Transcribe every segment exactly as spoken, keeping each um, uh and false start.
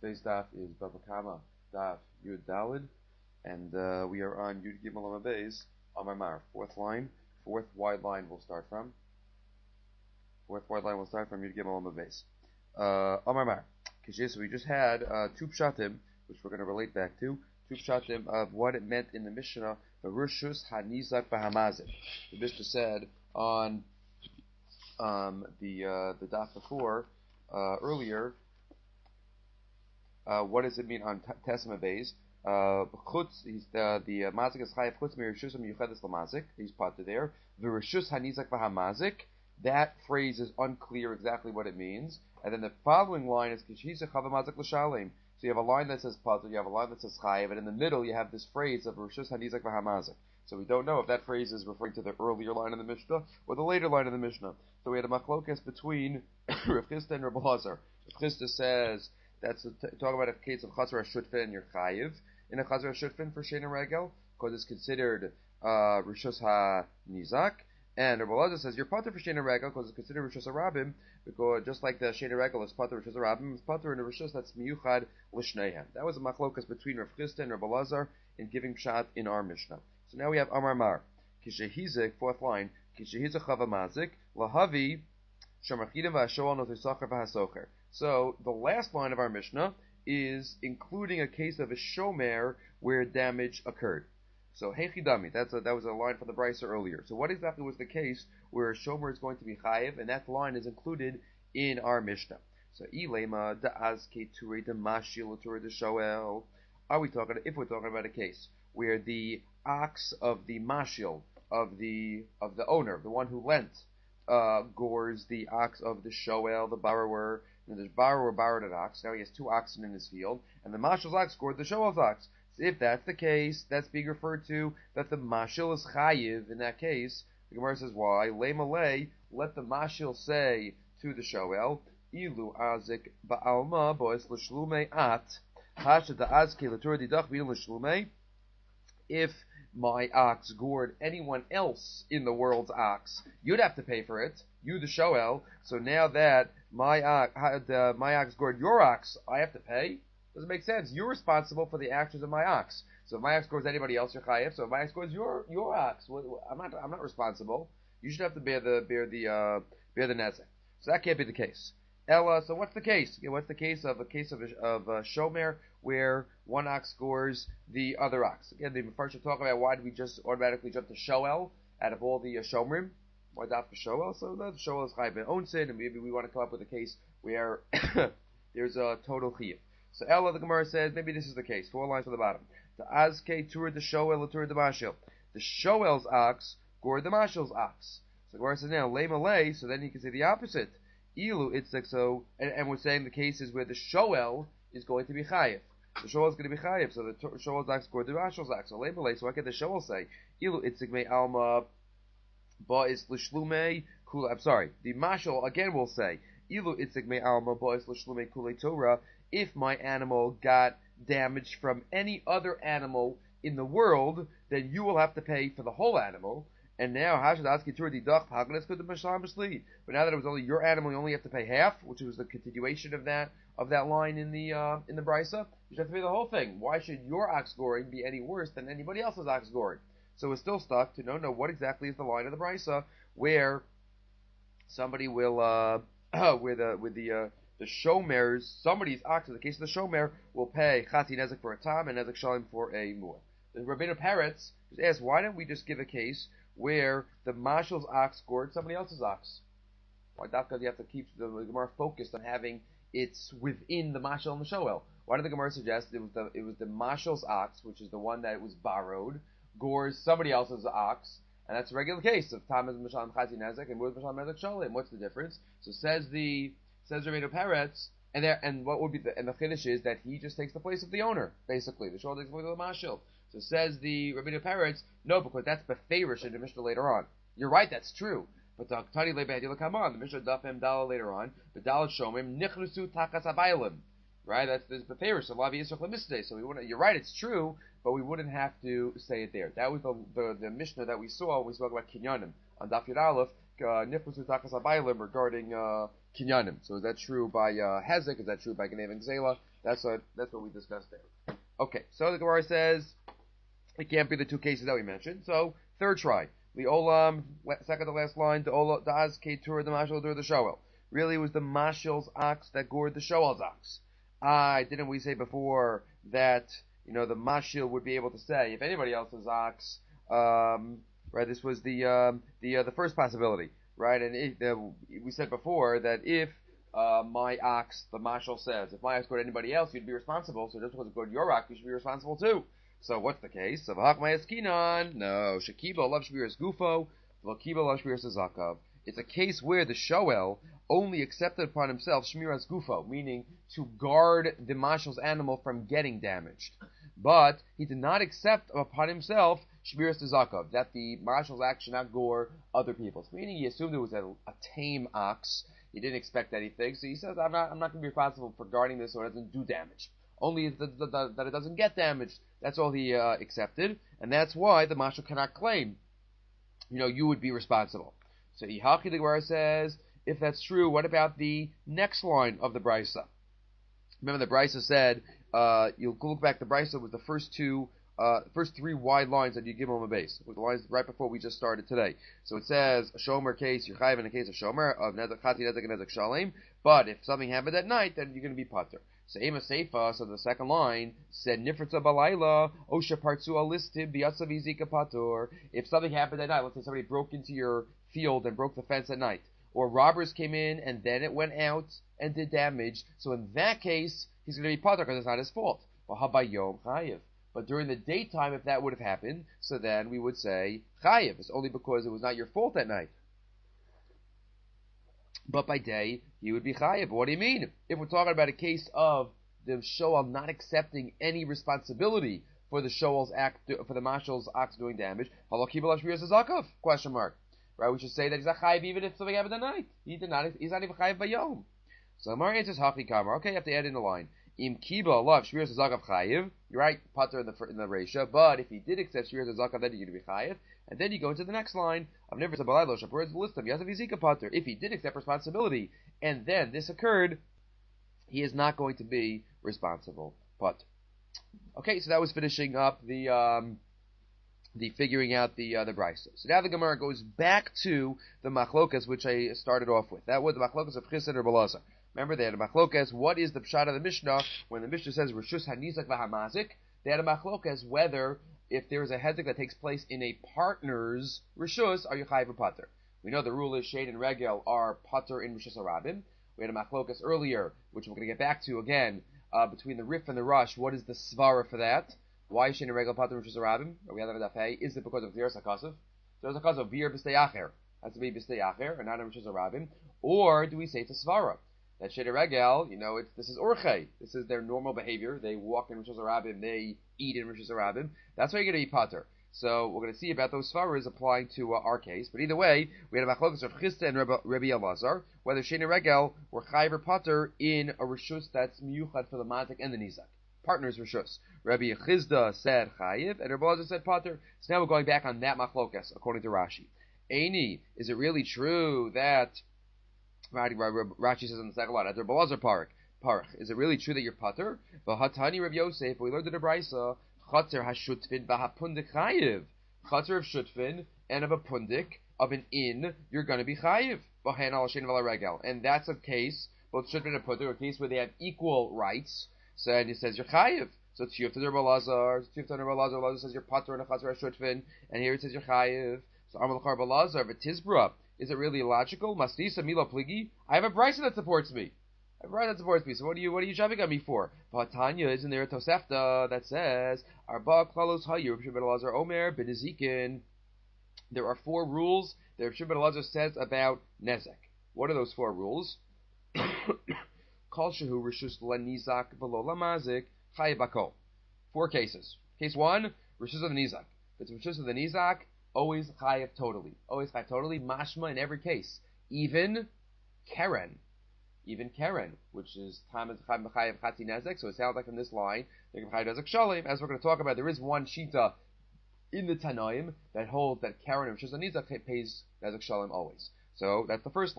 Today's daf is Baba Kama daf Yud Dalid, and uh, we are on Yud Gimel Amar Beis Amar Mar. Fourth line, fourth wide line we'll start from. Fourth wide line we'll start from Yud Gimel Amar Beis. Uh, Amar Mar. So we just had uh, two pshatim, which we're going to relate back to. Two pshatim of what it meant in the Mishnah, the Rishus HaNizak B'Hamazik. The Mishnah said on um, the uh, the daf before uh, earlier. Uh, what does it mean on Tesma Beis? Uh, chutz, he's the the mazik is chayav chutz mirishus miyuchedes lamazik. He's potter there. The rishus hanizak v'hamazik. That phrase is unclear exactly what it means. And then the following line is kishisa chavamazik l'shalim. So you have a line that says potter, you have a line that says chayav, and in the middle you have this phrase of rishus hanizak v'hamazik. So we don't know if that phrase is referring to the earlier line in the Mishnah or the later line in the Mishnah. So we had a machlokas between Rav Chisda and Rav Elazar. Rav Chisda says that's a t- talk about a case of Chazar HaShutfin and your Chayiv in a Chazar HaShutfin for Shein and Regel because it's considered uh, Rishus HaNizak, and Rabbi Elazar says you're Pater for Shein and Regel because it's considered Rishus HaRabim, because just like the Shein and Regel is Pater Rishus HaRabim, it's Pater in a Rishus that's Miyuchad L'Shneihem. That was a machlokas between Rav Chisda and Rabbi Elazar in giving pshat in our Mishnah. So now we have Amar Mar. Kishehizik, fourth line, Kishehizik Chavamazik, Lahavi, Shamarchidim V'Hashoal Notisachar V'Hasocher. So the last line of our Mishnah is including a case of a shomer where damage occurred. So Hechidami, that's a, that was a line from the Brisa earlier. So what exactly was the case where a shomer is going to be chayiv, and that line is included in our Mishnah. So Ilema Da'azke Ture Demashil Ture De Shoel. Are we talking? If we're talking about a case where the ox of the mashil of the of the owner, the one who lent, uh, gores the ox of the shoel, the borrower. And there's borrower borrowed an ox. Now he has two oxen in his field, and the mashil's ox scored the shoel's ox. So if that's the case, that's being referred to that the mashil is chayiv. In that case, the Gemara says why? Le malay, let the mashil say to the shoel, ilu azik ba'alma bois l'shlume at hasha da'azke l'tur didach b'idum l'shlume. If my ox gored anyone else in the world's ox, you'd have to pay for it. You, the shoel. So now that my ox, uh, my ox gored your ox, I have to pay. Doesn't make sense. You're responsible for the actions of my ox. So if my ox gores anybody else, you're chayiv. So if my ox gores your your ox, well, I'm not I'm not responsible. You should have to bear the bear the uh, bear the nezek. So that can't be the case. Ella. So what's the case? Okay, what's the case of a case of a, of a shomer where one ox scores the other ox? Again, the Mefarshim should talk about why did we just automatically jump to shoel out of all the uh, shomrim. Why not for shoel? So the shoel is chayiv in own sin, and maybe we want to come up with a case where there's a total chiyuv. So Ella, the Gemara says maybe this is the case. Four lines from the bottom. The azke tur the shoel tur the mashil. The shoel's ox gored the mashil's ox. So the Gemara says now lay malay. So then you can say the opposite. Ilu itzek. So and, and we're saying the case is where the shoel is going to be chayiv. The shoel is going to be chayiv. So the shoel's ox gored the mashil's ox. So lay malay. So what can the shoel say? Ilu itzek me alma. Ba is l'shlume kula. I'm sorry. The mashal again will say ilu itzik me alma ba is l'shlume kule Torah. If my animal got damaged from any other animal in the world, then you will have to pay for the whole animal. And now hashadaski tur didach hagnes could the mashal mislead. But now that it was only your animal, you only have to pay half, which was the continuation of that of that line in the uh, in the brisa. You have to pay the whole thing. Why should your ox goring be any worse than anybody else's ox goring? So we're still stuck to know, know what exactly is the line of the brisa where somebody will, uh, where the, with the, uh, the shomers, somebody's ox, in the case of the shomer, will pay chati nezek for a tam and nezek shalim for a muah. The Rabbeinu Peretz just asked, why don't we just give a case where the mashal's ox scored somebody else's ox? Why not? Because you have to keep the, the Gemara focused on having it's within the mashal and the shoel. Why did the Gemara suggest it was the, it was the mashal's ox, which is the one that was borrowed, gores somebody else's ox, and that's a regular case of Tam is Mishalim Chati Nezek and Muz Mishalim Nezek Shalim. What's the difference? So says the says Rabbeinu Peretz, and there and what would be the and the chiddush is that he just takes the place of the owner, basically. The Shol takes the place of the Mashil. So says the Rabbeinu Peretz, no, because that's beferish in the Mishnah later on. You're right, that's true. But the Tani Lebedi come on, the Mishnah Dafim Dala later on, the Dalat Shomim Nichnusu Takas Abaylim. Right, that's the beferish of Lavi Yisroch Lemistei. So we wouldn't. You're right, it's true. But we wouldn't have to say it there. That was the the, the Mishnah that we saw when we spoke about Kinyanim on Daf Yud Aleph, Niflusu Takas Abaylim regarding uh, kinyanim. So is that true by uh, Hezek? Is that true by Genev and Gzela? That's what that's what we discussed there. Okay, so the Gemara says it can't be the two cases that we mentioned. So third try, the olam, second to last line, the ola, the az ketur, the mashal dur, the shoel. Really, it was the mashal's ox that gored the shoel's ox. I didn't we say before that you know the mashal would be able to say if anybody else's ox, um, right? This was the um, the uh, the first possibility, right? And it, uh, we said before that if uh, my ox, the mashal says, if my ox gored anybody else, you'd be responsible. So just because it gored your ox, you should be responsible too. So what's the case? Of Hakmayaskinon? No. Shakiba love shviras gufo, Lakiba love shviras zakav. It's a case where the shoel only accepted upon himself shmiras gufo, meaning to guard the mashal's animal from getting damaged. But he did not accept upon himself shmiras zakav, that the marshal's axe should not gore other people's. Meaning he assumed it was a, a tame ox. He didn't expect anything, so he says, I'm not, I'm not going to be responsible for guarding this so it doesn't do damage. Only that, that, that it doesn't get damaged. That's all he uh, accepted, and that's why the mashal cannot claim, you know, you would be responsible. So Ihaki the Gemara says, if that's true, what about the next line of the Brisa? Remember the Brisa said, uh, you'll look back, the Brisa was the first two, uh, first three wide lines that you give on the base. It was the lines right before we just started today. So it says, a Shomer case, you're chayiv in a case of Shomer, of Nezek Chati, Nezek, and Nezek Shalem, but if something happened at night, then you're going to be Pater. So Ema Seifa, so the second line, said Nifritza Balayla, Osha Partsu Alistib, Biatsav Izika Patur. If something happened at night, let's say somebody broke into your field and broke the fence at night, or robbers came in and then it went out and did damage, so in that case, he's going to be Patur because it's not his fault. Vahabayom Chayiv. But during the daytime, if that would have happened, so then we would say Chayiv. It's only because it was not your fault at night. But by day, he would be chayiv. What do you mean? If we're talking about a case of the shoel not accepting any responsibility for the shoel's act, for the mashal's ox doing damage, question mark. Right? We should say that he's a chayiv even if something happened at night. He did not. He's not even chayiv by yom. So Amar answers haki kamar. Okay, you have to add in the line. Im kiba love shviras zakav chayiv. You're right, pater in the in the ratio. But if he did accept shviras zakav, then you're going to be chayiv. And then you go into the next line of never sabalaylo shapuritz listam yasav yizika pater. If he did accept responsibility, and then this occurred, he is not going to be responsible. But okay, so that was finishing up the um, the figuring out the uh, the brisa. So now the Gemara goes back to the machlokas which I started off with. That was the machlokas of Chis and Rebbe Elazar. Remember, they had a machlokas. What is the pshat of the Mishnah when the Mishnah says Rishus hanizak v'hamazik? They had a machlokas whether if there is a hezek that takes place in a partner's rishus, are you chayiv or pater? We know the rule is shade and regel are pater in rishus harabim. We had a machlokas earlier, which we're going to get back to again, uh, between the Rif and the Rush. What is the svara for that? Why is shade and regel pater in rishus harabim? Are we have that at Daf? Is it because of Dzeres HaKasav? Dzeres HaKasav, vir b'stei acher. Has to be b'stei acher, and not in rishus harabim. Or do we say it's a svara? That shade and regel, you know, it's, this is orchei. This is their normal behavior. They walk in rishus harabim. They eat in rishus harabim. That's why you're going to be pater. So we're going to see about those svaras applying to uh, our case. But either way, we had a machlokas of Chisda and Rebbe, Rebbe Elazar, whether Shein and Regel were chayiv or pater in a rishus that's miyuchad for the mazik and the nizak. Partners rishus. Rebbe Chisda said chayiv, and Rebbe Elazar said pater. So now we're going back on that machlokas, according to Rashi. Eini, is it really true that, Rashi says on the second line, at Rebbe Elazar parak, parach, is it really true that you're pater? V'hatani Rebbe Yosef, we learned in the Brisa, Chater hashutfin v'hapundik chayiv. Chater of shutfin and of a pundik of an inn, you're going to be chayiv. V'hen al shein v'al regel, and that's a case both shutfin and pundik, a case where they have equal rights. So and it says you're chayiv. So it's Yufta Rebbe Elazar, Yufta Rebbe Elazar, Elazar says you're pater and a chater hashutfin, and here it says you're chayiv. So Amal Char Rebbe Elazar, v'tizbra, is it really illogical? Masnisa mila pligi. I have a brisa that supports me. Right, that supports me. So what are you what are you jumping at me for? But Tanya, isn't there a Tosefta that says Arba Klalos Hayu Rebbe Elazar Omer B'Nezikin? There are four rules that Rebbe Elazar says about Nezek. What are those four rules? Kol Shehu Rishus Lanizak V'Lo Lamazik Chayiv Bakol. Four cases. Case one, Rishus of the Nizak. If it's Rishus of the Nizak, always Chayiv totally. Always Chayiv totally. Mashma in every case. Even Keren. Even Keren, which is Tam Chayiv Chati Nezek, so it sounds like in this line, they're Chayiv Nezek Shalim. As we're going to talk about, there is one Shita in the Tanaim that holds that Keren, which is a Nizak, pays Nezek Shalim always. So that's the first line.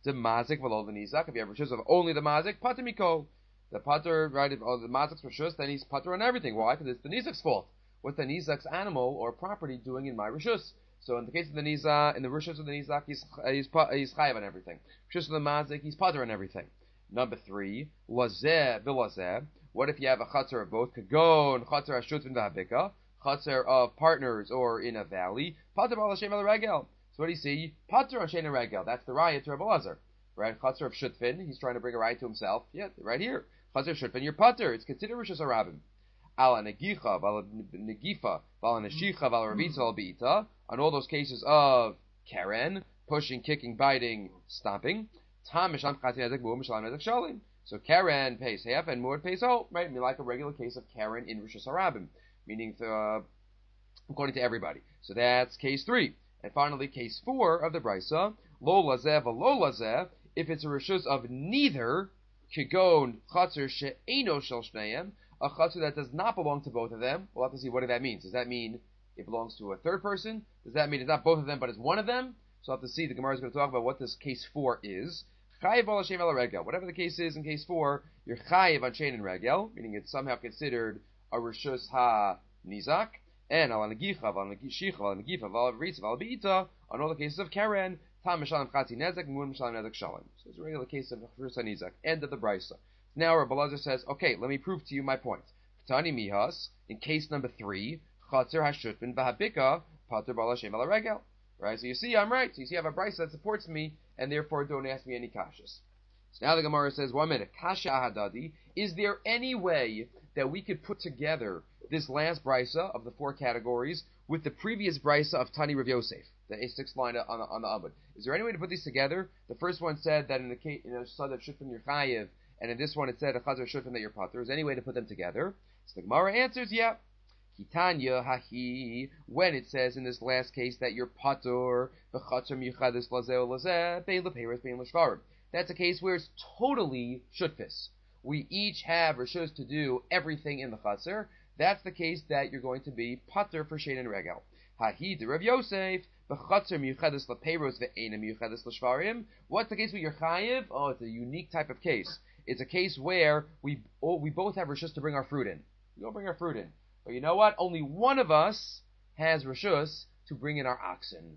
The mazik v'lo the nizak. If you have rishus of only the mazik, pater mikol. The pater, right? If oh, the mazik's rishus, then he's pater on everything. Why? Because it's the nizak's fault. What's the nizak's animal or property doing in my rishus? So in the case of the nizak, in the rishus of the nizak, he's he's he's chayav on everything. Rishus of the mazik, he's pater on everything. Number three, lazeh v'lazeh. What if you have a chatzar of both? Kagon chatzar hashutfin v'habika. Chatzar of partners or in a valley. Pater b'al Hashem el regel. So what do you see? Pater on shein regel. That's the raya to Rabbi Lazar. Right? Chatzar of shutfin. He's trying to bring a raya to himself. Yeah, right here. Chatzar of shutfin. You're pater. It's considered rishus harabim. Ala negicha, vala negifa, vala neshicha, vala ravitza, vala beita. On all those cases of karen, pushing, kicking, biting, stomping. Tam mishlam chati nezek, mu'um mishlam nezek shalim. So karen pays half and mu'ud pays whole. Right? I mean, like a regular case of karen in rishus harabim, meaning uh, according to everybody. So that's case three. And finally, case four of the brisa, lo lazeh v'lo lazeh, if it's a rishus of neither, kigon chatzar she'eno shel shneim, a chatzar that does not belong to both of them. We'll have to see what that means. Does that mean it belongs to a third person? Does that mean it's not both of them, but it's one of them? So we'll have to see. The Gemara is going to talk about what this case four is. Chayiv al Hashem el regel. Whatever the case is in case four, you're chayiv on shein and regel, meaning it's somehow considered a rishus ha nizak. And al negicha, al negishicha, al negifa, al ritz, al beita, on all the cases of karen, tam mishalim chati nezek, mu'un mishalim nezek shalim. So it's a regular case of rishus nizak. End of the brisa. Now Rabbi Lazar says, okay, let me prove to you my point. Tani mihas, in case number three, chatzir hashutfin v'habika, pater b'al Hashem el regel. Right? So you see, I'm right. So you see, I have a brisa that supports me, and therefore don't ask me any kashas. So now the Gemara says, one minute, kasha ahadadi, is there any way that we could put together this last brisa of the four categories with the previous brisa of Tani Rav Yosef, the sixth line on the, on the Amud? Is there any way to put these together? The first one said that in the case, in a sad of shutfin you're chayiv, and in this one it said a chazar shutfin that you're pater. Is there any way to put them together? So the Gemara answers, yeah. Kitanya hahi, when it says in this last case that you're pater, v'chatzar miyuchadis lazeh lazeh, bein lepeiros, bein l'shvarim. That's a case where it's totally shutfis. We each have rishus to do everything in the chatzar. That's the case that you're going to be pater for shein and regel. Hahi de Rav Yosef, v'chatzar miyuchadis lepeiros ve'ena miyuchadis l'shvarim. What's the case where you're chayiv? Oh, it's a unique type of case. It's a case where we oh, we both have rishus to bring our fruit in. We don't bring our fruit in. But you know what? Only one of us has rishus to bring in our oxen.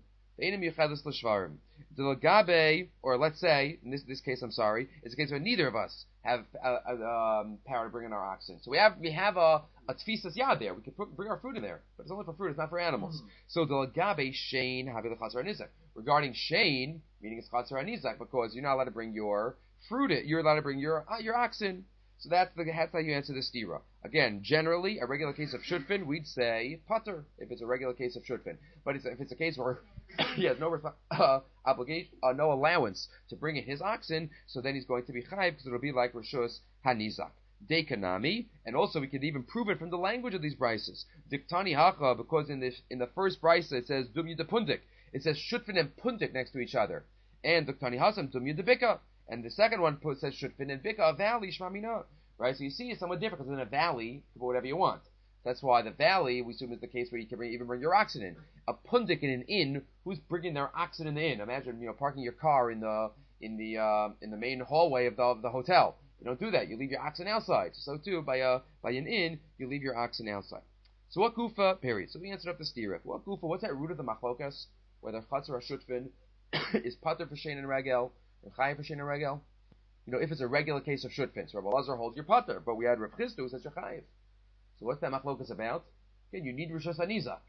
Or let's say, in this this case, I'm sorry, it's a case where neither of us have uh, uh, um, power to bring in our oxen. So we have we have a a tfisas yad there. We can put, bring our fruit in there, but it's only for fruit. It's not for animals. Mm-hmm. So the lagabe shein havi l'chatzar anizak. Regarding shein, meaning it's chatzar anizak, because you're not allowed to bring your fruit. In, you're allowed to bring your uh, your oxen. So that's the that's how you answer the stira. Again, generally, a regular case of shutfin, we'd say pater if it's a regular case of shutfin. But it's, if it's a case where he has no uh, obligation, uh, no allowance to bring in his oxen, so then he's going to be chayiv because it'll be like rishus hanizak. Dekanami, and also we could even prove it from the language of these brises. Diktani hacha, because in the in the first brisa it says dumya de pundik. It says shutfin and pundik next to each other, and diktani hasam dumya de bika. And the second one put, says shutfin and bika, a valley, shmamina. Right? So you see it's somewhat different, because in a valley, you can put whatever you want. That's why the valley, we assume, is the case where you can bring, even bring your oxen in. A pundik in an inn, who's bringing their oxen in the inn? Imagine, you know, parking your car in the in the uh, in the main hallway of the of the hotel. You don't do that. You leave your oxen outside. So too, by a by an inn, you leave your oxen outside. So what gufa? Period. So we answered up the stira. What gufa? What's that root of the machlokas? Whether chatzar or shutfin is pater for shein and regel, or chayiv for shein and regel? You know, if it's a regular case of shutfin, so Rabbi Lazar holds your pater, but we had Rav Chisda who says you're chayiv. So what's that machlokas about? Again, you need rishus hanizak.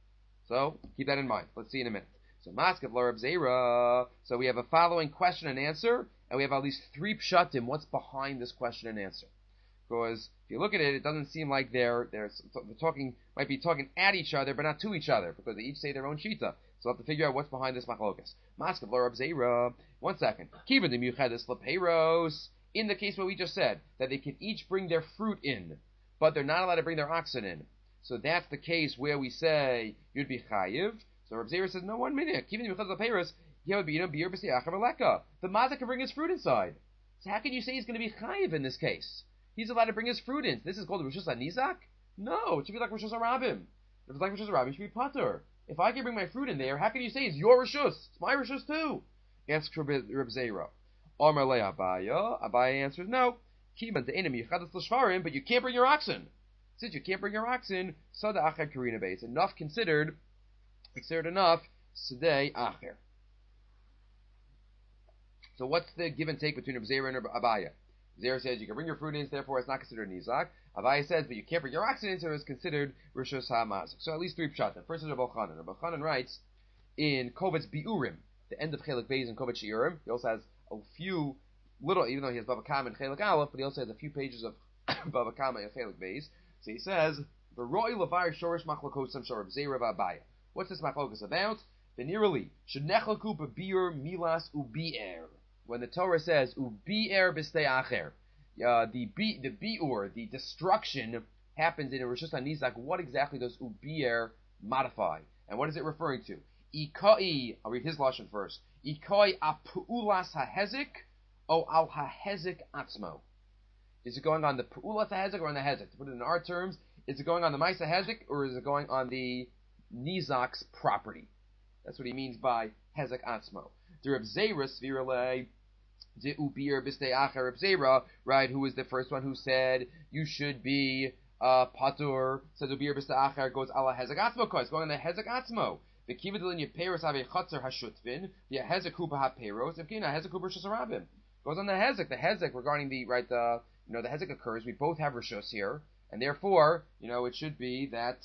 So keep that in mind. Let's see in a minute. So maskav la Reb Zera. So we have a following question and answer, and we have at least three pshatim. What's behind this question and answer? Because if you look at it, it doesn't seem like they're they're, they're talking might be talking at each other, but not to each other, because they each say their own shita. So we'll have to figure out what's behind this machlokas. Maskav la Reb Zera. One second. Kivan de miyuchadis lepeiros. In the case what we just said, that they can each bring their fruit in, but they're not allowed to bring their oxen in. So that's the case where we say you'd be chayiv. So Reb Zera says, no, one minute. Kivan de miyuchadis lepeiros. The mazik can bring his fruit inside. So how can you say he's going to be chayiv in this case? He's allowed to bring his fruit in. This is called rishus hanizak? No, it should be like rishus harabim. If it's like rishus harabim, it should be pater. If I can bring my fruit in there, how can you say it's your rishus? It's my rishus too. Asks Reb Zera. Amar le Abaya. Abaya answers, no. Kivan the enemy l'shvarim, but you can't bring your oxen. Since you can't bring your oxen, sada acher karina base. Enough considered, considered enough, sedei acher. So what's the give and take between Zera and Abaya? Zera says you can bring your fruit in, therefore it's not considered nizak. Abaya says, but you can't bring your oxen in, so it's considered rishus ha'mazik. So at least three pshatim. First is Rabbi Chanan. Rabbi Chanan writes in Kovetz Biurim, the end of Chelik Beis and Kovetz Shiurim. He also has a few little, even though he has Bava Kama and Chelik Aleph, but he also has a few pages of Bava Kama and Chelik Beis. So he says, "V'roi levar shorish machlokosam shor Zera v'Abaya." What's this machlokas about? Venirali should nechlaku b'biur milas ubi'er. When the Torah says ubi'er b'stei acher, uh, the bi the biur, the destruction happens in a Rishus HaNizak. What exactly does ubi'er modify, and what is it referring to? Ikai, I'll read his lashon first. Ikai apu'ulas hahezik o al hahezik atzmo. Is it going on the pu'ulas hahezik or on the hezek? To put it in our terms, is it going on the ma'isa hezek or is it going on the nizak's property? That's what he means by hezek atzmo. The Reb Zera svirale de ubir b'stei acher Reb Zera, right? Who is the first one who said you should be uh, patur? Says ubir b'stei acher goes ala hezek atzmo. It's going on the hezek atzmo. The kiva delin yeperos have a chatzer hashutvin. The hezek huba haperos. If kina hezek huba rishus harabim goes on the hezek. The hezek regarding the right the you know the hezek occurs. We both have rishus here, and therefore you know it should be that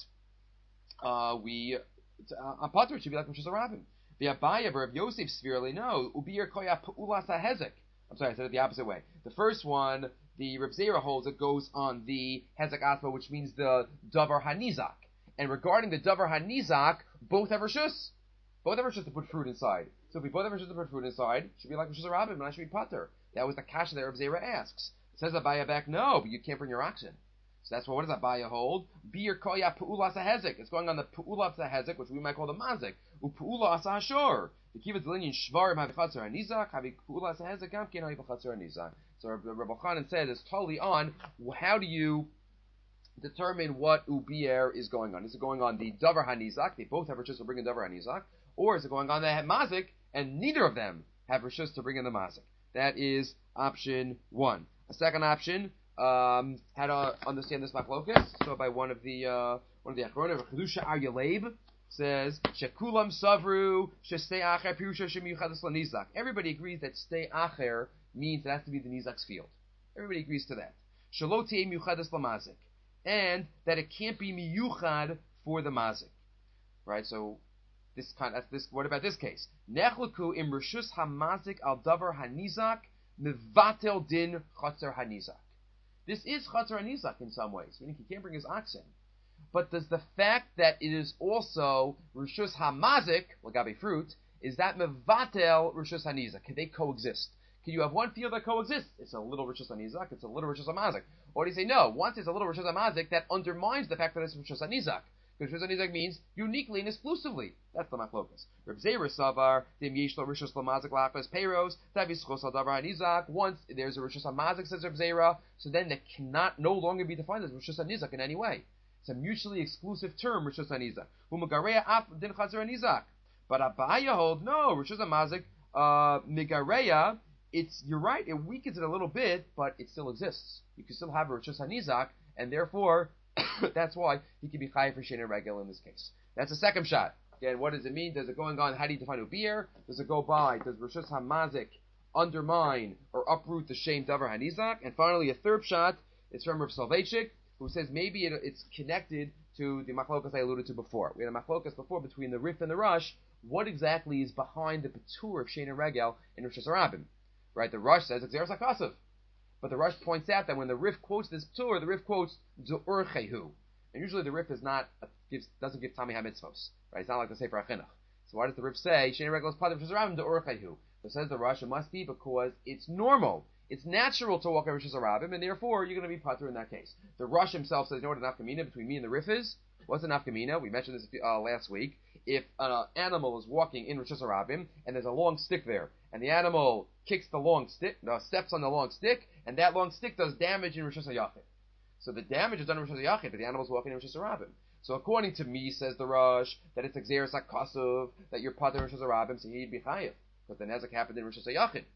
uh, we on uh, patur it should be like rishus harabim. The Abaya of Yosef severely no ubir koya pu'ulas hezek. I'm sorry, I said it the opposite way. The first one, the Reb Zera holds it goes on the hezek atma, which means the davar hanizak. And regarding the davar hanizak, both have rishus. Both have rishus to put fruit inside. So if we both have rishus to put fruit inside, it should be like rishus harabim, and I should be pater. That was the kasha that Reb Zera asks. Says Abaya back, no, but you can't bring your oxen. So that's what, what does Abaya hold? Bir koya pu'ulas hezek. It's going on the pu'ulas hezek, which we might call the mazik. U'pu'ulas hashor. The kibbutz linyan shvarim have chatzar hanizak, have pu'ulas hezek gam ken have chatzar hanizak. So Rabbi Chanan said it's totally on. How do you determine what ubier is going on? Is it going on the davar hanizak? They both have rishus to bring in davar hanizak, or is it going on the mazik and neither of them have rishus to bring in the mazik? That is option one. A second option. Um, how to understand this machlokas? So by one of the uh, one of the achronim, Chedusha Arya Leib says Shekulam Savru Shestei Acher Pirusha Shemiyuchadas LaNizak. Everybody agrees that Stei Acher means it has to be the Nizak's field. Everybody agrees to that. Shalotei Miyuchadas LaMazik, and that it can't be miyuchad for the mazik. Right? So this kind. That's this. What about this case? Nechlaku im rishus hamazik al davar hanizak mevatel din chatzer hanizak. This is chatzar hanizak in some ways, meaning he can't bring his oxen. But does the fact that it is also rishus hamazik, lagabe fruit, is that mevatel rishus hanizak? Can they coexist? Can you have one field that coexists? It's a little rishus hanizak, it's a little rishus hamazik. Or do you say no? Once it's a little rishus hamazik, that undermines the fact that it's rishus hanizak. Because rishus hanizak means uniquely and exclusively. That's the machlokas. Reb Zera savar dim yesh lo rishus lamazik lachas peiros tavis chos al davar hanizak. Once there's a rishus hamazik, says Reb Zera, so then that cannot no longer be defined as rishus hanizak in any way. It's a mutually exclusive term, rishus hanizak. Umagareya af din chazer hanizak. But Abaya hold no rishus hamazik uh, migareya. It's you're right. It weakens it a little bit, but it still exists. You can still have a rishus hanizak, and therefore that's why he can be chayav for shena regel in this case. That's the second shot. Again, what does it mean? Does it going on? How do you define ubir? Does it go by? Does rishus hamazik undermine or uproot the shame davar hanizak? And finally, a third shot is from Rav Soloveitchik, who says maybe it, it's connected to the machlokas I alluded to before. We had a machlokas before between the Rif and the Rush. What exactly is behind the patur of shena regel in Rishus Harabim? Right, the Rush says it's Xeris HaKasav. But the Rush points out that when the Rif quotes this Ptur, the Rif quotes D'Urchehu. And usually the Rif is not, gives, doesn't give Tami HaMitzvos. Right, it's not like the Sefer HaChinuch. So why does the Rif say, Sheni Regel is part of Rishus Harabim D'Urchehu? So says the Rush, it must be because it's normal. It's natural to walk on Rishus Harabim, and therefore you're going to be Patur in that case. The Rush himself says, you know what an nafkamina between me and the Rif is? What's an nafkamina? We mentioned this uh, last week. If an uh, animal is walking in Rishus Harabim, and there's a long stick there, and the animal kicks the long stick, uh, steps on the long stick, and that long stick does damage in Rishus HaYachid. So the damage is done in Rishus HaYachid, but the animal's walking in Rishus Harabim. So according to me, says the Rush, that it's Xeris HaKasav, that you're part of Rishus Harabim, so he'd be chayiv, because the Nezek happened in Rishus HaYachid.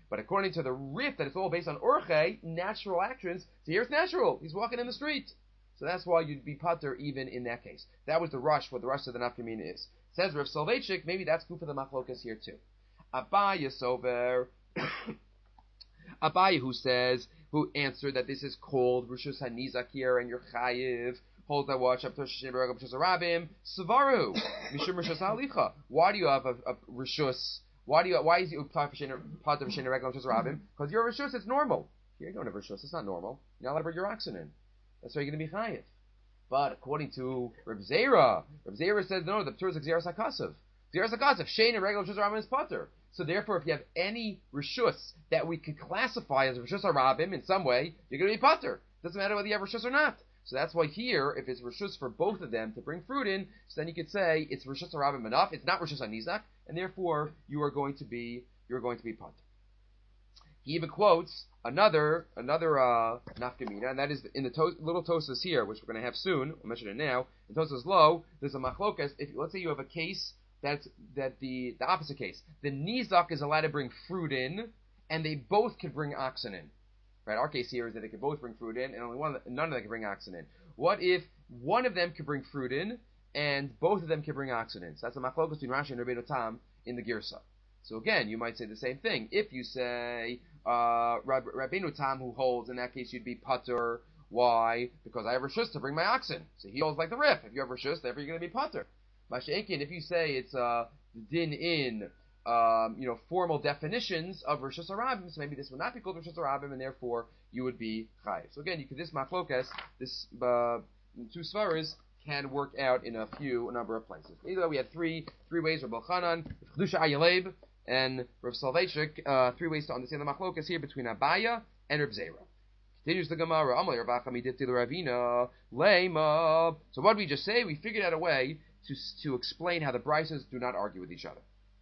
But according to the Rif, that it's all based on Orche, natural actions, so here it's natural. He's walking in the street. So that's why you'd be pater even in that case. That was the rush, what the rush of the nafkamina is. Says Rav Soloveitchik, maybe that's good for the machlokas here too. Abaya Sover, Abaya who says, who answered that this is called Rishus HaNizak here, and you're chayiv, holds that watch up to Shishim Beragam Rishus HaRabim, Svaru, Mishum Rishus HaHalicha. Why do you have a, a Rishus? Why do you? Why is you part of Shishim Beragam Rishus HaRabim? Because you're a Rishus, it's normal. Here you don't have a Rishus, it's not normal. You're not allowed to bring your oxen in. That's why you're going to be chayiv. But according to Reb Zera, Reb Zera says no, the Ptur is Xeris HaKasav. Xeris HaKasav, Shein and regular Rishus HaRabim is pater. So therefore, if you have any Rishus that we could classify as Rishus HaRabim in some way, you're going to be pater. Doesn't matter whether you have Rishus or not. So that's why here, if it's Rishus for both of them to bring fruit in, so then you could say it's Rishus HaRabim enough. It's not Rishus HaNizak, and therefore you are going to be you're going to be pater. He even quotes another another uh, nafkamina, and that is in the to- little Tosas here, which we're going to have soon. I'll mention it now. In Tosas Low, there's a machlokas. If let's say you have a case that's that the the opposite case, the nizak is allowed to bring fruit in, and they both could bring oxen in. Right? Our case here is that they could both bring fruit in, and only one of the, none of them can bring oxen in. What if one of them could bring fruit in, and both of them could bring oxen in? So that's a machlokas between Rashi and Rabbeinu Tam in the Girsa. So again, you might say the same thing. If you say uh, Rab, Rabbeinu Tam who holds, in that case you'd be pater. Why? Because I have rishus to bring my oxen. So he holds like the Rif. If you have rishus, therefore you're going to be pater. Masha'ekin, if you say it's uh, din in um, you know formal definitions of rishus harabim, so maybe this would not be called rishus harabim, and therefore you would be chayiv. So again, you could this machlokas, this uh, two svaras can work out in a few a number of places. Either way, we had three three ways: Rav Chanan, Chedusha Ayaleib, and Rav Soloveitchik, uh, three ways to understand the machlokas here between Abaya and Reb Zera. Continues the Gemara, Amalei Rav Achami Difti Ravina Leima. So what did we just say? We figured out a way to to explain how the brises do not argue with each other.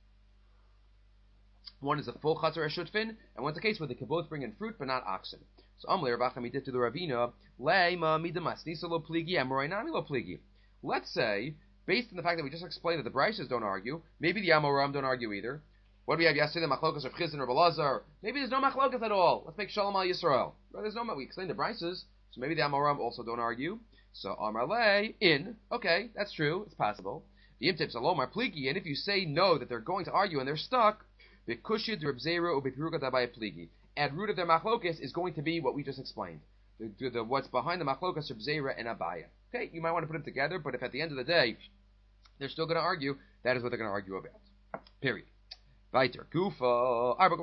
One is a full chatzar eshutfin, and one's a case where they can both bring in fruit but not oxen. So Amalei Rav Achami Difti Ravina Leima Midamasnisa Lo Pligi Amorai Nami Lo Pligi. Let's say, based on the fact that we just explained that the brises don't argue, maybe the Amoram don't argue either. What do we have yesterday? The machlokas of Chizin or Belazar. Maybe there's no machlokas at all. Let's make Shalom al Yisrael. Right, there's no. We explained the brises, so maybe the Amoram also don't argue. So Amar Le in. Okay, that's true. It's possible. The Imtip Salom are Pligi, and if you say no that they're going to argue and they're stuck, the Kushid Reb Zera or Bepirugat Abai Pligi. At root of their machlokas is going to be what we just explained. The, the, what's behind the machlokas Reb Zera and Abaya. Okay, you might want to put them together, but if at the end of the day they're still going to argue, that is what they're going to argue about. Period. Weiter. Gufa. We're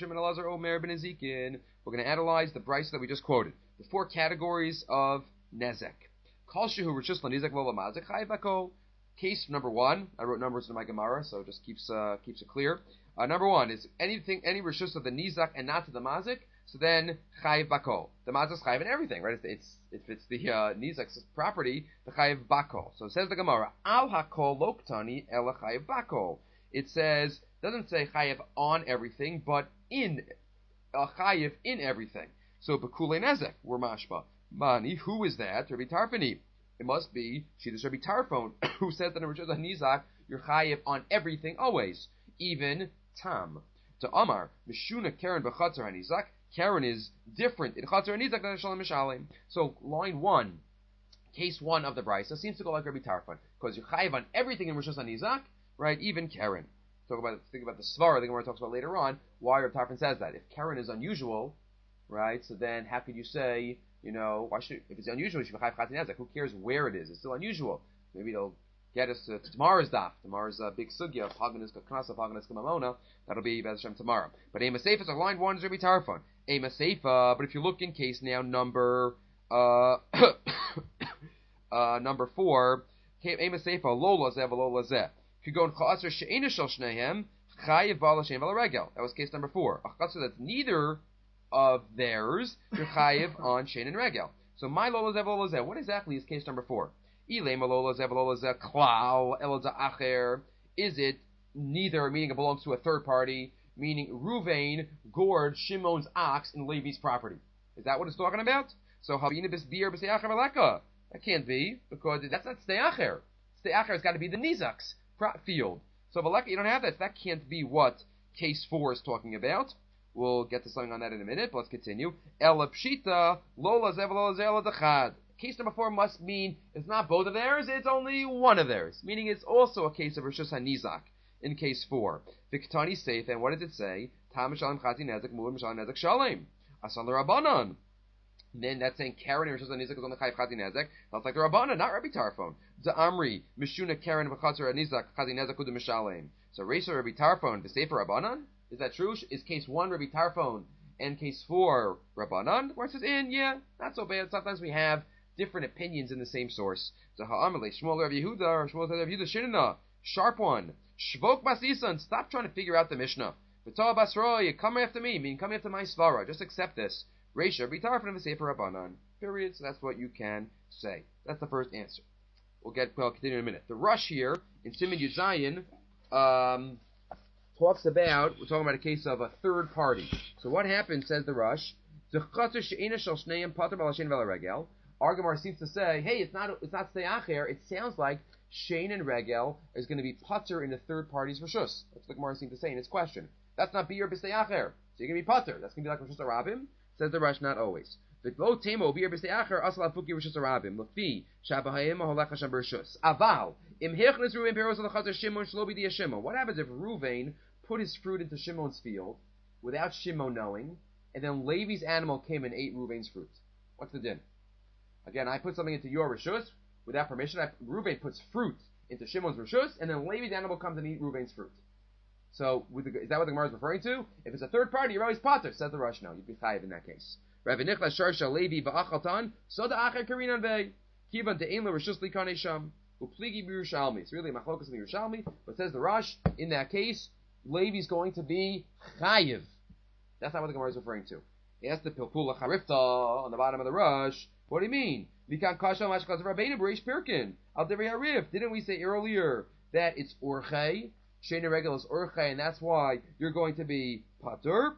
going to analyze the brice that we just quoted. The four categories of nezek. Case number one. I wrote numbers in my Gemara, so it just keeps uh, keeps it clear. Uh, number one is anything, any rishus of the nizak and not to the mazik. So then chayiv bako. The mazik is chayiv in everything, right? It's, it's if it's the uh, nizak's property, the chayiv bako. So it says the Gemara al hakol loktani ela chayiv bako. It says. Doesn't say chayiv on everything, but in uh, chayiv in everything. So bekule nezek, we're mashma. Mani, who is that? Rabbi Tarfoni. It must be Shidduch Rabbi Tarfon, who says that in Rishus HaNizak, you're chayiv on everything always, even tam. To Amar, Mishuna Karen b'chatzar HaNizak, Karen is different in chatzar HaNizak than Shalom Mishalim. So line one, case one of the brisa seems to go like Rabbi Tarfon, because you're chayiv on everything in Rishus HaNizak, right? Even Karen. Talk about think about the svara the Gemara talks about later on. Why Reb Tarfon says that if Karen is unusual, right? So then how could you say, you know, why should if it's unusual you should be chayiv chatzin nezek? Who cares where it is? It's still unusual. Maybe it'll get us to, to tomorrow's daf. Tomorrow's uh, big sugya of Haganis Knasa Haganis Kamamona. That'll be Bez Hashem tomorrow. But Ema Seifa, so line one is Rabbi Tarfon. Ema Seifa. But if you look in case now number uh, uh number four, Ema Seifa Lola Zeh Lola Zeh. Could go in chaser she'ena shel shnehem chayiv bala shein bala regel. That was case number four. A chaser that's neither of theirs, you're chayiv on shein and regel. So my lola zev lola zev. What exactly is case number four? Ilema lola zev lola zev klal elza acher. Is it neither, meaning it belongs to a third party, meaning Ruvain gored Shimon's ox in Levi's property? Is that what it's talking about? So habina bis bir bis acher malaka. That can't be because that's not stay acher. Stay acher has got to be the nizak's field. So Valeka, you don't have that. That can't be what case four is talking about. We'll get to something on that in a minute, but let's continue. Ela pshita, lola zev lola zela dechad. Case number four must mean it's not both of theirs, it's only one of theirs. Meaning it's also a case of Rishus HaNizak in case four. Viktani Seif, and what does it say? Tam Shalem Chati Nezek, Mu'im Shalem Nezek Shalem. Asan Rabbanon. Then that's saying Karen and Rishus HaNizak is on the Chayv Chati Nezek. That's like the Rabbanon, not Rabbi Tarfon. The Amri, Mishuna Karen V'Chatzar HaNizak, Chati Nezek Udim Mishalem. So Reisha Rabbi Tarfon, the Sefer Rabbanon? Is that true? Is case one Rabbi Tarfon and case four Rabbanon? Where it says in, yeah, not so bad. Sometimes we have different opinions in the same source. So Ha'amalei, Shmuel Rabbi Yehuda, or Shmuel Rabbi Yehuda Shinna, sharp one. Shvok Basisan, stop trying to figure out the Mishnah. V'tah Basroy, come after me, mean come after my Svara. Just accept this. Reisha Rabbi Tarfon and Sefer Rabbanon. Period. So that's what you can say. That's the first answer. We'll get, well, continue in a minute. The Rush here, in Siman Yuzayin, um... talks about, we're talking about a case of a third party. So what happens, says the Rush, our Gemara seems to say, hey, it's not it's not Steyacher, it sounds like Shein and Regel is going to be putter in the third party's Rishus. That's what the Gemara seems to say in its question. That's not Biur B'Steyacher. So you're going to be putter. That's going to be like Rishus Arabim. Says the Rush, not always. V'lo temo Biur B'Steyacher asal afuki Rishus Arabim. L'fi shabahayim holech Hashem b'Rishus. Aval im hechnes Ruven peros alachazer Shimon shlo b'di Shimon. What happens if Ruvain put his fruit into Shimon's field without Shimon knowing, and then Levi's animal came and ate Ruvain's fruit? What's the din? Again, I put something into your Rishus without permission. I, Ruvain puts fruit into Shimon's Rishus, and then Levi's animal comes and eats Ruvain's fruit. So, with the, is that what the Gemara is referring to? If it's a third party, you're always potter, says the Rush. No, you'd be chayiv in that case. Rabbi Nichlas Sharsha Levi va'achaltan soda acher karinan vei kivan de'en lo Rishus likanei sham upligi b'Yerushalmi. It's really machlokas in the Yerushalmi, but says the Rush, in that case, Levi's going to be chayiv. That's not what the Gemara is referring to. He asked the Pilpula Charifta on the bottom of the Rush. What do you mean? Didn't we say earlier that it's Orchei? Shein Regel is Orchei, and that's why you're going to be Pater.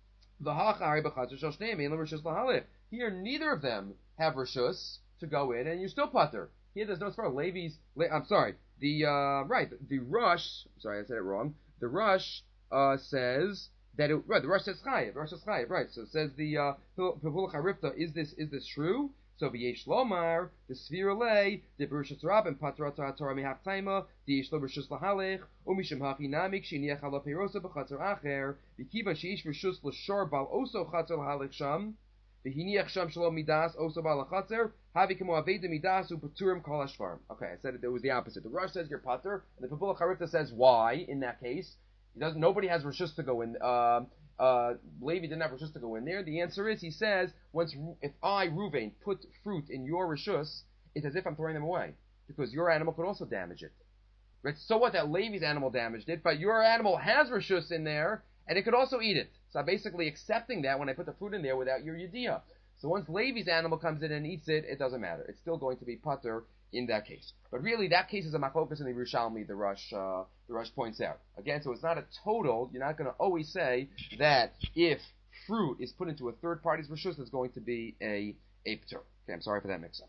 Here, neither of them have Rishus to go in, and you're still Pater. Here, there's no Svar. Levi's, Le, I'm sorry, the, uh, right, the, the Rush, sorry, I said it wrong. The Rush, uh, says that it, right, the Rush says Chayiv, the Rush says Chayiv, right, so it says the, uh, Pilpula Charifta, is this, is this true? So v'yesh lomar the Sfira lay the Bereshus Rabim Patrat Torah mehaf taima the yesh lo Bereshus lahalech u'mishum hachi namik sheniach ala peirosa b'chatzar acher v'kivan sheish Bereshus l'shor bal oso chatzar lahalech sham v'hiniach sham shalom midas oso bal chatzar havi kemo aveda midas u'paturim kol hashvarim. Okay, I said it, it was the opposite. The Rush says you're pater, and the Pilpula Charifta says why in that case. He doesn't. Nobody has Rishus to go in. Uh, Uh, Levi didn't have Rishus to go in there. The answer is, he says, once if I, Ruvain, put fruit in your Rishus, it's as if I'm throwing them away, because your animal could also damage it. Right? So what that Levi's animal damaged it, but your animal has Rishus in there, and it could also eat it. So I'm basically accepting that when I put the fruit in there without your Yediyah. So once Levi's animal comes in and eats it, it doesn't matter. It's still going to be putter in that case. But really, that case is a machlokas in the Yerushalmi, the Rush, uh, the Rush points out. Again, so it's not a total. You're not going to always say that if fruit is put into a third party's Rishus, it's going to be a, a p'tur. Okay, I'm sorry for that mix-up.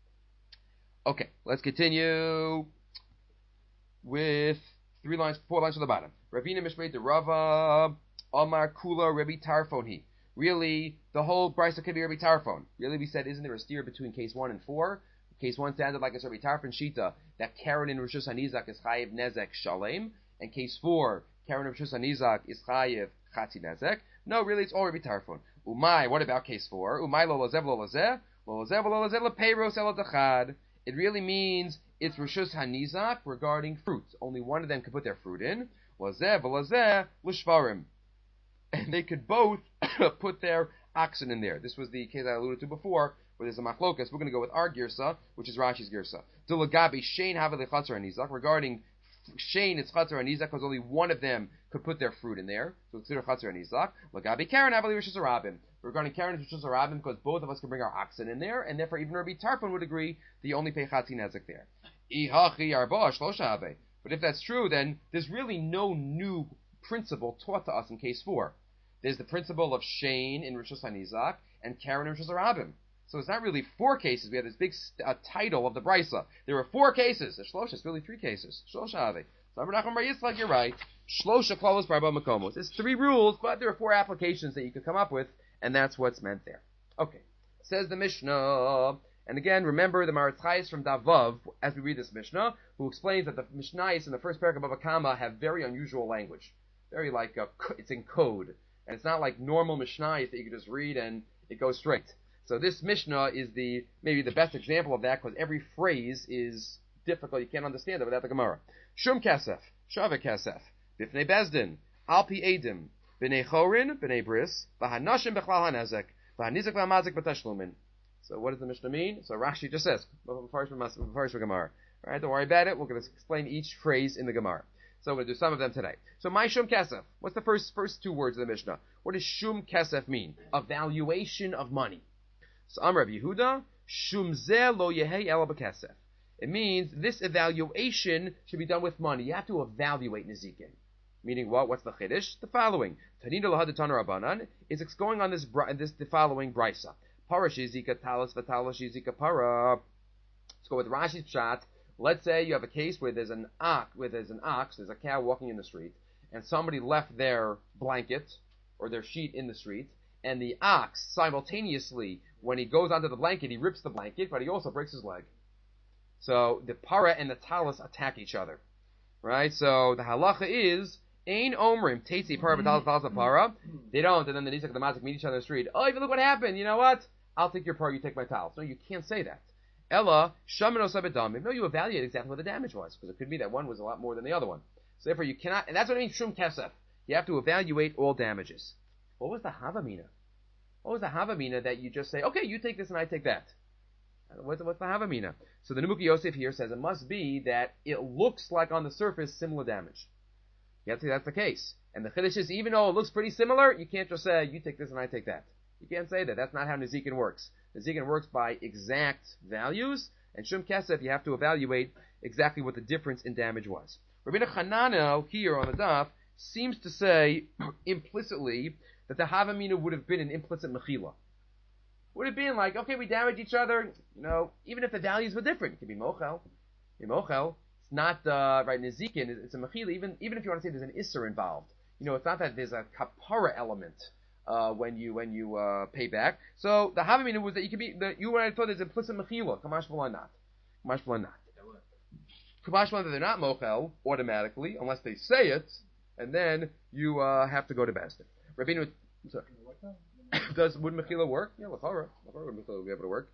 Okay, let's continue with three lines, four lines from the bottom. Ravina Mishmei de Rava, Amar Kula Rabbi Tarfoni. Really, the whole brisa could be Rabbi Tarfon. Really, we said, isn't there a steer between case one and four? Case one sounded like it's Rabbi Tarfon Shita, that Karen in Rishus HaNizak is Chayiv Nezek Shalem, and case four, Karen in Rishus HaNizak is Chayiv Chatzi Nezek. No, really, it's all Rabbi Tarfon. Umay, what about case four? Umay lo lazev lo lazeh, lo lazev lo lazeh lepeiros el dachad. It really means it's Rishus HaNizak regarding fruits. Only one of them could put their fruit in. Lazev lo lazeh l'shvarim. And they could both put their oxen in there. This was the case I alluded to before, where there's a machlokas. We're going to go with our girsa, which is Rashi's girsa. Dulagabi shein havele chatzar anizak. Regarding shein, it's chatzar anizak because only one of them could put their fruit in there, so it's considered chatzar anizak. Lagabi Karen havele rishus arabim. Regarding Karen and rishus arabim, because both of us can bring our oxen in there, and therefore even Rabbi Tarfon would agree that you only pay chatzi nezek there. Ihachi arba shlosha habe. But if that's true, then there's really no new principle taught to us in case four. There's the principle of shein in rishus hanizak and Karen in rishus arabim. So it's not really four cases. We have this big st- uh, title of the brisa. There were four cases. The shlosha is really three cases. Shlosha ave. So Rabbi Nachman Bar Yitzchak, you're right. Shlosha klalos barba makomos. It's three rules, but there are four applications that you could come up with, and that's what's meant there. Okay. Says the Mishnah. And again, remember the Maratchais from Davav, as we read this Mishnah, who explains that the Mishnais in the first parak of Bava Kama have very unusual language. Very like, a, it's in code. And it's not like normal Mishnais that you can just read and it goes straight. So this Mishnah is the maybe the best example of that, because every phrase is difficult. You can't understand it without the Gemara. Shum Kesef, Shava Kesef, Bifnei Bezdin, Alpi Edim, B'nei Chorin, B'nei Bris, V'hanashim B'chlal HaNezek, V'hanizik V'hamazik B'tashlumin. So what does the Mishnah mean? So Rashi just says, First Gemara. Alright, don't worry about it. We're going to explain each phrase in the Gemara. So we're going to do some of them today. So my Shum Kesef. What's the first first two words of the Mishnah? What does Shum Kesef mean? A valuation of money. So Amar Rabbi Yehuda, Shum Zeh lo yehei ela b'kesef. It means this evaluation should be done with money. You have to evaluate Nezikin. Meaning what? What's the Chiddush? The following. Tanina lahad Tana Rabbanan is going on this this the following brisa. Para shizika talis v'tala shizika para. Let's go with Rashi's pshat. Let's say you have a case where there's an ox, where there's an ox, there's a cow walking in the street, and somebody left their blanket or their sheet in the street, and the ox simultaneously, when he goes onto the blanket, he rips the blanket, but he also breaks his leg. So the para and the talis attack each other, right? So the halacha is ein omrim teitzi para v'talis talis para. They don't, and then the nizak and the mazik meet each other in the street. Oh, even look what happened. You know what? I'll take your para, you take my talis. No, you can't say that. Ella, shamino sabedamim. No, you evaluate exactly what the damage was, because it could be that one was a lot more than the other one. So therefore you cannot, and that's what it means, shum kesef. You have to evaluate all damages. What was the havamina? What was the havamina that you just say, okay, you take this and I take that? What's, what's the havamina? So the Nemuki Yosef here says it must be that it looks like on the surface similar damage. You have to say that's the case. And the Chiddush is, even though it looks pretty similar, you can't just say, you take this and I take that. You can't say that. That's not how Nezikin works. Nezikin works by exact values, and Shum Kesef, you have to evaluate exactly what the difference in damage was. Rabbeinu Hananel, here on the daf, seems to say implicitly that the Havamina would have been an implicit Mechila. Would have been like, okay, we damage each other, you know, even if the values were different. It could be Mochel. Be Mochel. It's not, uh, right, Nezikin, it's a Mechila, even, even if you want to say there's an Isser involved. You know, it's not that there's a Kapara element. Uh, when you when you uh, pay back, so the havamina was that you could be that you and I thought there's implicit mechila, kamash v'la not, kamash v'la not, kamash v'la that they're not mochel automatically unless they say it, and then you uh, have to go to Bezdin. Rabbeinu, sorry, does would mechila work? Yeah, l'chara, l'chara would mechila be able to work.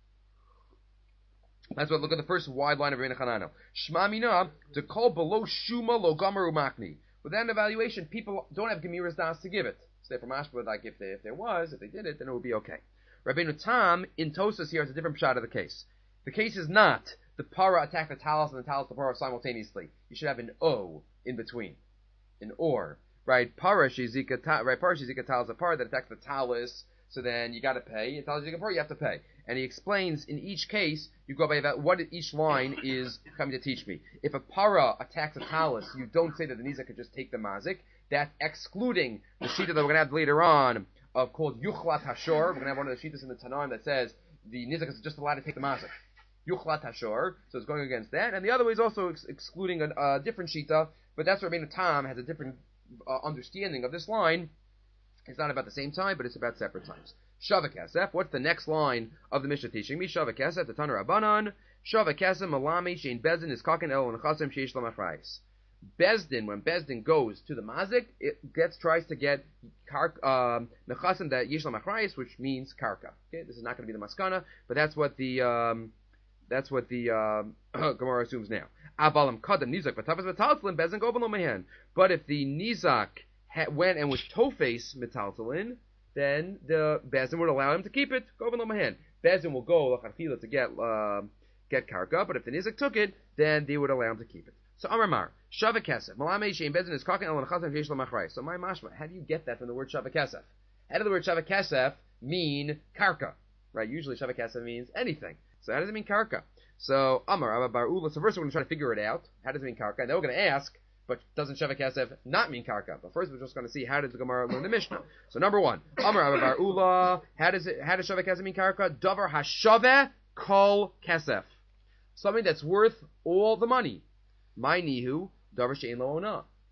That's what. Look at the first wide line of Rabbeinu Hananel. Shma mina to call below shuma lo gamer umakni. Without an evaluation, people don't have gemiras das to give it. So therefore, mashma, like if, they, if there was, if they did it, then it would be okay. Rabbeinu Tam in Tosas here has a different shot of the case. The case is not the para attack the talis and the talis the para simultaneously. You should have an o in between, an or, right? Para shizika ta, right? Para shizika talis a para that attacks the talis. So then you got to pay. And talis shizika para you have to pay. And he explains in each case you go by that what each line is coming to teach me. If a para attacks a talis, you don't say that the nizak could just take the mazik. That's excluding the shita that we're going to have later on of called Yuchlat Hashor. We're going to have one of the shitas in the Tanaim that says the Nizak is just allowed to take the Mazik. Yuchlat Hashor. So it's going against that. And the other way is also ex- excluding a uh, different shita, but that's where Rabbeinu Tam has a different uh, understanding of this line. It's not about the same time, but it's about separate times. Shava Kesef. What's the next line of the Mishnah teaching me? Shava Kesef, the Tana Rabbanan. Shava Kesef, Malami, Shein Bezin, is Kakin El, and Chasem, Sheish Lamachrais. Bezdin, when Bezdin goes to the mazik, it gets tries to get kark, um, nechasim that yishlam achrayis, which means karka. Okay, this is not going to be the maskana, but that's what the um, that's what the um, Gemara assumes now. Avalam kadam nizak v'tafas v'taltalin Bezdin go below mehen. But if the nizak ha- went and was tofes metaltalin, then the Bezdin would allow him to keep it. Go below mehen. Bezdin will go lacharchila to get uh, get karka, but if the nizak took it, then they would allow him to keep it. So Amar Mar, Shava Kesef. Malame Shein Bezin is kakin el nechasim v'yesh lamachrayis. So my mashma, how do you get that from the word Shava Kesef? How does the word Shava Kesef mean karka? Right? Usually Shava Kesef means anything. So how does it mean karka? So Amar Abba Bar Ula. So first we're going to try to figure it out. How does it mean karka? And then we're going to ask, but doesn't Shava Kesef not mean karka? But first we're just going to see how does the Gemara learn the Mishnah. So number one, Amar Abba Bar Ula. How does it? How does Shava Kesef mean karka? Davar hashave kol kesef. Something that's worth all the money. My nihu. Davar she'en lo ona.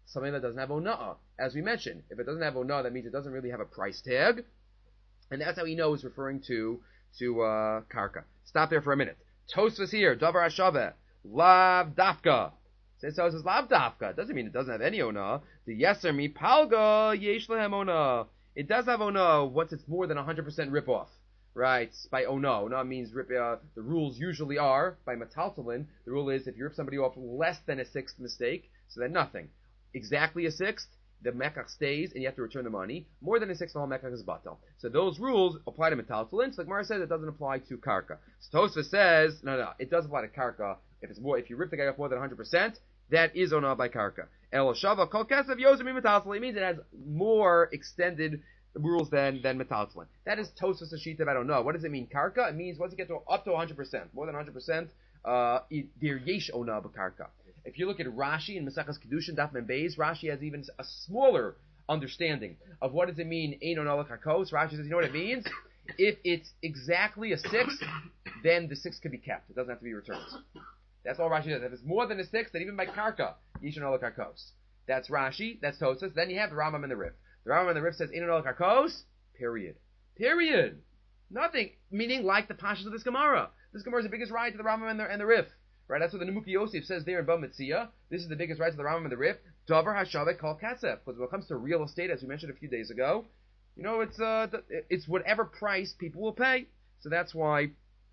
something that doesn't have ona'ah. As we mentioned, if it doesn't have ona'ah, that means it doesn't really have a price tag. And that's how he knows referring to, to, uh, karka. Stop there for a minute. Tosfos here, davar hashaveh, lav dafka. Says so it says lav dafka. It doesn't mean it doesn't have any ona'ah. The yeser mi palga yesh lehem ona'ah. It does have ona'ah once it's more than one hundred percent rip-off. Right, by ona'ah. Ona'ah means rip, uh, the rules usually are, by metaltalin, the rule is if you rip somebody off less than a sixth mistake, so then nothing. Exactly a sixth, the mekach stays and you have to return the money. More than a sixth, the whole mekach is batal. So those rules apply to metaltalin. So like Gemara says, it doesn't apply to karka. So Tosfos says, no, no, it does apply to karka. If it's more, if you rip the guy off more than one hundred percent, that is ona'ah by karka. El shava kol kesef yozim metaltalin. It means it has more extended rules than than metaltalin. That is Tosfos Ashita. I don't know. What does it mean? Karka. It means once you get to up to one hundred percent, more than one hundred percent, uh, there yesh ona'ah b'karka. If you look at Rashi in Maseches Kedushin Daf Mem Beis, Rashi has even a smaller understanding of what does it mean ein ona'ah l'karkos. Rashi says, you know what it means? If it's exactly a sixth, then the sixth can be kept. It doesn't have to be returned. That's all Rashi says. If it's more than a sixth, then even by karka, yesh ona'ah l'karkos. That's Rashi. That's Tosfos. Then you have the Rambam and the Rif. The Rambam and the Rif says ein ona'ah l'karkos. Period. Period. Nothing. Meaning like the pashas of this Gemara. This Gemara is the biggest ride to the Rambam and the, and the Rif. Right, that's what the Nemuki Yosef says there in Bava Metzia. This is the biggest right to the Rambam and the Rif. Davar hashaveh kol katzef. Because when it comes to real estate, as we mentioned a few days ago, you know, it's uh, it's whatever price people will pay. So that's why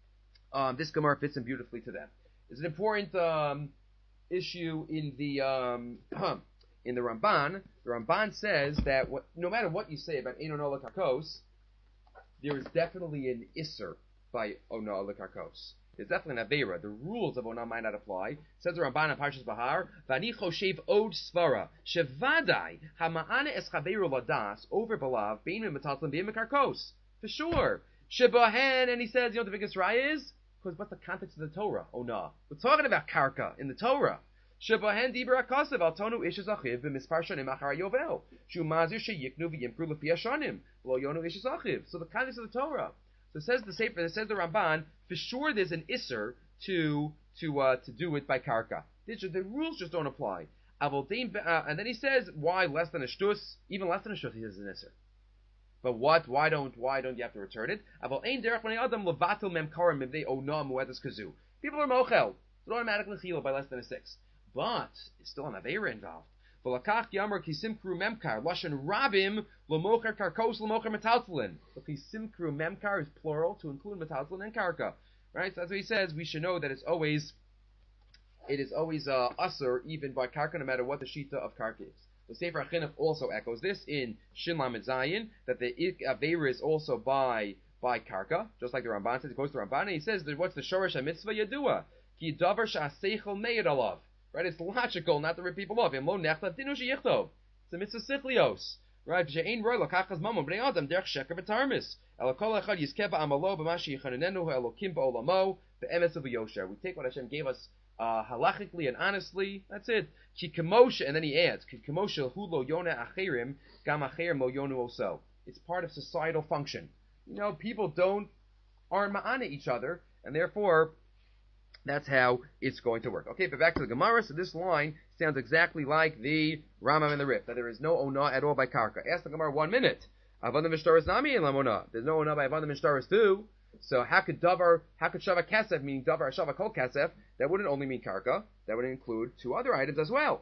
um, this Gemara fits in beautifully to them. It's an important um, issue in the um, in the Ramban. The Ramban says that what, no matter what you say about ein ona'ah l'karkos, there is definitely an isser by ona'ah l'karkos. There's definitely an Aveira. The rules of Ona'ah might not apply. Says the Ramban in Parshas Bahar, Vani choshev od svara, shevadai, hama'ana es chaveru ladas, over balav, bein metaltalin, bein mekarkos. For sure. Shebahen, and he says, you know what the biggest raya is? Because what's the context of the Torah? Ona'ah. We're talking about karka in the Torah. Shebahen dibra akasev, al tonu ish achiv, b'mispar shanim achar yovel. Shu mazir sheyiknu v'yimkru l'fi hashanim, lo yonu ish achiv. So the context of the Torah. So it says the Sefer, it says the Ramban, for sure there's an isser to to uh, to do it by karka. The rules just don't apply. Uh, and then he says, why less than a shtus? Even less than a shtus, he says an isser. But what? Why don't why don't you have to return it? People are mochel. It's automatically chila by less than a six. But it's still an aveira involved. V'lakach yamar kisimkru memkar lashon rabim lomocher karkos lomocher metaltalin. The kisimkru memkar is plural to include metaltalin and karka, right? So that's what he says. We should know that it's always, it is always uh, usser even by karka, no matter what the shita of karka is. The Sefer HaChinuch also echoes this in Shin Lamed Zayin, that the aveira is also by by karka, just like the Ramban says. He quotes the Ramban and he says that what's the shorish mitzvah yadua ki davar sha'aseichel meid alav. Right, it's logical not to rip people off. It's a mitzvah sichlios. Right, we take what Hashem gave us uh, halachically and honestly. That's it. And then he adds, it's part of societal function. You know, people don't aren't ma'ana each other, and therefore that's how it's going to work. Okay, but back to the Gemara. So this line sounds exactly like the Rambam and the Rif, that there is no ona'ah at all by karka. Ask the Gemara one minute. Avada mishtaris nami in lamona. There's no ona'ah by avada mishtaris too. So how could davar, how could shava kesef, meaning davar shava kol kesef, that wouldn't only mean karka, that would include two other items as well.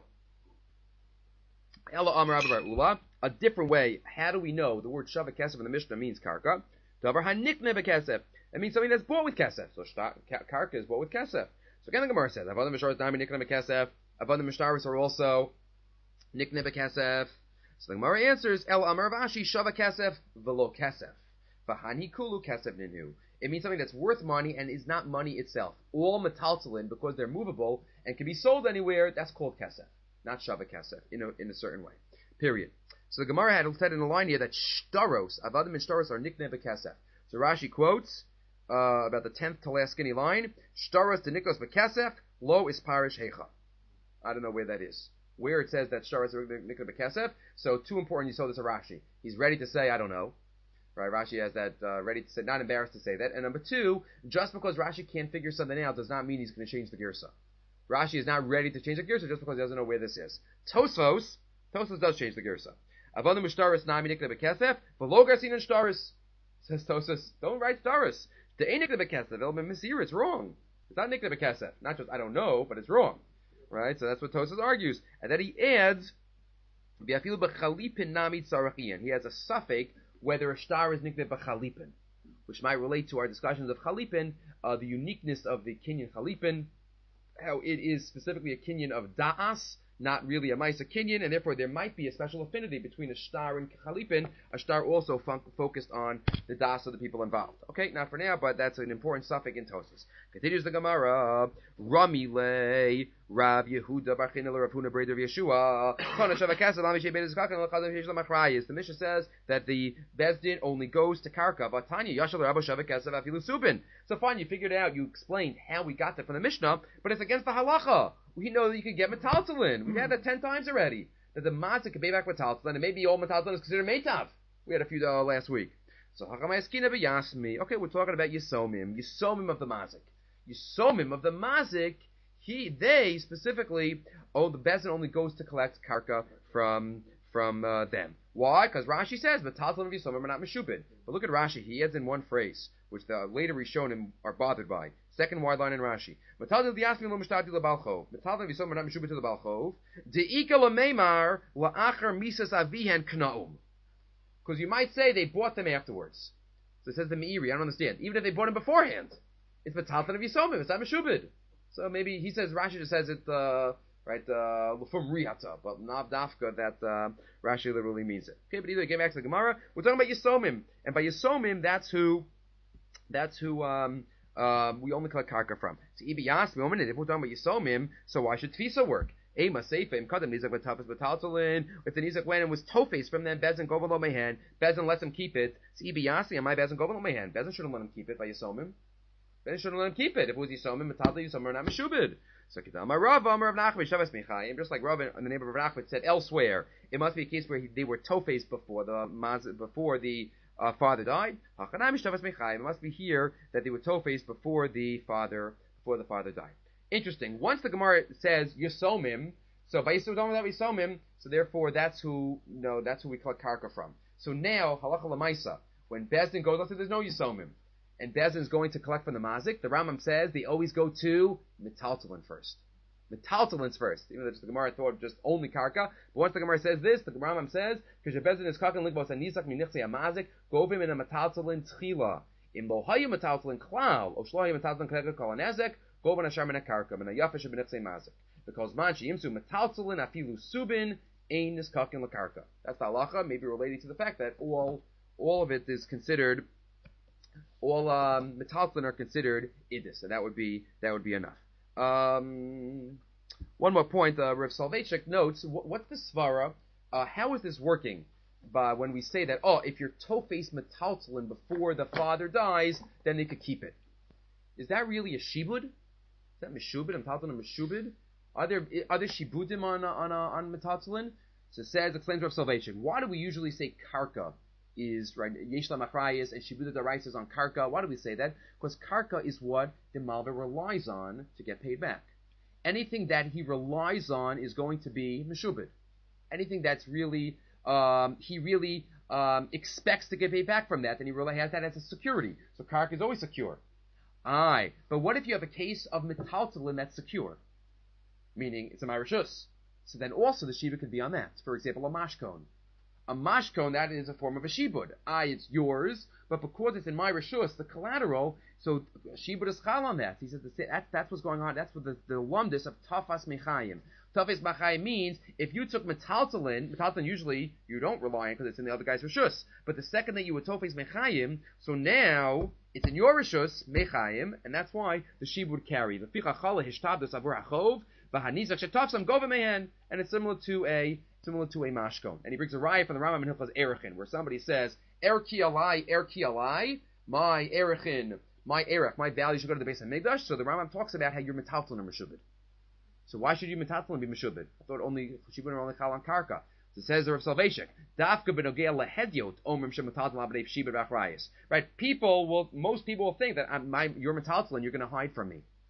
Ela amar abar ula. A different way. How do we know the word shava kesef in the Mishnah means karka? Davar hanikne bekesef. It means something that's bought with kesef. So karka is bought with kesef. So again the Gemara says, avada mishtaris nami nikne bekesef. Avada mishtaris are also nikne bekesef. So the Gemara answers, El Amar Vashi Shava Kesef Velo Kesef. Vahani Kulu Kesef Ninu. It means something that's worth money and is not money itself. All metaltalin, because they're movable and can be sold anywhere, that's called Kesef. Not Shava Kesef, in a, in a certain way. Period. So the Gemara had said in the line here that Shtaros, Avadim and Shtaros are Nikne Bekesef. So Rashi quotes, uh, about the tenth to last skinny line, Shtaros de Nikos Bekesef, Lo is Parish Hecha. I don't know where that is. Where it says that Shtar is Nikra Bekesef. So too important you saw this of Rashi. He's ready to say, I don't know. Right, Rashi has that uh, ready to say, not embarrassed to say that. And number two, just because Rashi can't figure something out does not mean he's going to change the Girsa. Rashi is not ready to change the Girsa just because he doesn't know where this is. Tosfos, Tosfos does change the Gersa. Avodim Shtaris Nami Nikle Bekesef, Velo Garsin and Shtaris. Says Tosfos, don't write Shtaris. The Ein Nikle Bekesef, it'll be Misir, it's wrong. It's not Nikle Bekesef. Not just, I don't know, but it's wrong. Right? So that's what Tosfos argues. And then he adds, V'afilu B'chalipin Nami Tzarachian. He has a suffix whether a Shtar is Nikle B'chalipin, which might relate to our discussions of Chalipin, uh, the uniqueness of the Kinyan Chalipin, how it is specifically a Kinyan of Da'as, not really a Maisa Kinyan, and therefore there might be a special affinity between a Shtar and Chalipin, a Shtar also fun- focused on the Da'as of the people involved. Okay, not for now, but that's an important suffix in Tosfos. Continues the Gemara, Rami Le, Rav Yehuda Bar Chinel Rav Huna Breder Yeshua, Kona Shavakasa Lami Shebed Zkakan Lachadam Yesh Lamachrayis. The Mishnah says that the Bezdin only goes to Karka, but Tanya Yashal Rabba Shavakasa Vafilu Subin. So fine, you figured out, you explained how we got that from the Mishnah, but it's against the halacha. We know that you can get metaltalin. We've had that ten times already. That the mazik can pay back metaltalin, and maybe all metaltalin is considered meitav. We had a few uh, last week. So Hachamayaskina b'yasmi. Okay, we're talking about Yisomim. Yisomim of the mazik. Yisomim of the mazik, he, they specifically, oh, the bezin only goes to collect karka from from uh, them. Why? Because Rashi says metaltalin of Yisomim are not meshubid. But look at Rashi. He adds in one phrase, which the later Rishonim are bothered by. Second wide line in Rashi. Metaltalin v'yasmi lo mishtati lebalchov. Metaltalin v'yisomim are not meshubid to the balchov. De'ika lemeimar la'achar misas avihen knaum. Because you might say they bought them afterwards. So it says the Meiri. I don't understand. Even if they bought them beforehand, it's metaltalin of Yisomim. It's not meshubid. So maybe he says Rashi just says it uh, right uh, from riyata, but not dafka that uh, Rashi literally means it. Okay, but either get back to the Gemara. We're talking about Yisomim, and by Yisomim, that's who, that's who um, uh, we only collect karka from. So if we're talking about Yisomim, so why should Tfisa work? Ema Seifim, Kadam Nizak Batafas Bataltalin. If the Nizak went and was Tofes from them, Bezin Govalo Mehan, Bezin lets him keep it. So Ibiyasi and my Bezin Govalo Mehan. Bezin shouldn't let him keep it by Yisomim. Bezin shouldn't let him keep it. If it was Yisomim, Metaltal Yisomim are not Meshubid. So Kedama Rav Amar of Nachman Shavas Michayim, just like Rav in the name of Rav Nachman said elsewhere, it must be a case where he, they were Tofes before the before the uh, father died. It must be here that they were Tofes before the father before the father died. Interesting. Once the Gemara says Yisomim, so by Yisomim, so therefore that's who you know, that's who we collect karka from. So now halacha lemaisa, when Bezdin goes, let's say there's no Yisomim, and Bezdin is going to collect from the mazik, the Rambam says they always go to metaltalin first. Metaltalin's first, even though the Gemara thought just only karka. But once the Gemara says this, the Rambam says because Bezdin is kakan likbos anisak minichse amazik, go him in a metaltalin tchila. In bohayu metaltalin klal, or shlohayu metaltalin klegel kolanezek. Because manchi imsu metaltalin afilu subin ein niskakin lakarka. That's the halacha, maybe relating to the fact that all all of it is considered, all um, metaltalin are considered idis, and that would be that would be enough. Um, one more point, uh, Rav Soloveitchik notes, what, what's the svara? Uh, how is this working? By when we say that, oh, if you're tofes metaltalin before the father dies, then they could keep it. Is that really a shibud? Is that meshubid? I'm talking about meshubid. Are there are there shibudim on on on metaltalin? So it says, explains Rav Salvation. Why do we usually say karka is right? Yesh lamachrayis and shibuda darais is on karka. Why do we say that? Because karka is what the malva relies on to get paid back. Anything that he relies on is going to be meshubid. Anything that's really um, he really um, expects to get paid back from that, then he really has that as a security. So karka is always secure. Aye, but what if you have a case of metaltalin that's secure? Meaning, it's a marishus. So then also the shiva could be on that. For example, a mashkon. A mashkon, that is a form of a shibud. Aye, it's yours, but because it's in my rishus, the collateral, so shibud is chal on that. He says that's, that's what's going on. That's what the, the lumdus of tafas mechayim. Tafas mechayim means, if you took metaltalin, metaltalin usually you don't rely on because it's in the other guy's rishus. But the second that you would tafas mechayim, so now it's in your rishus mechayim, and that's why the shibud would carry. The fichachala hishtabdas avur hachov v'hanizak shetafsam gova mehan, and it's similar to a similar to a mashkon. And he brings a riot from the Rambam in Hilchos Erechin, where somebody says, Er ki alai, er ki alai, my Erechin, my Erech, my value should go to the base of Migdash. So the Rambam talks about how you're metaltalin and meshubid. So why should you metaltalin be meshubid? I thought only shibud are only chal on karka. So it says the Rav Salvation, Dafka benogea lehedyot omrim shemetaltalin abnei shibud v'achrayis. Right? People will, most people will think that I'm, my, you're metaltalin, you're going to hide from me.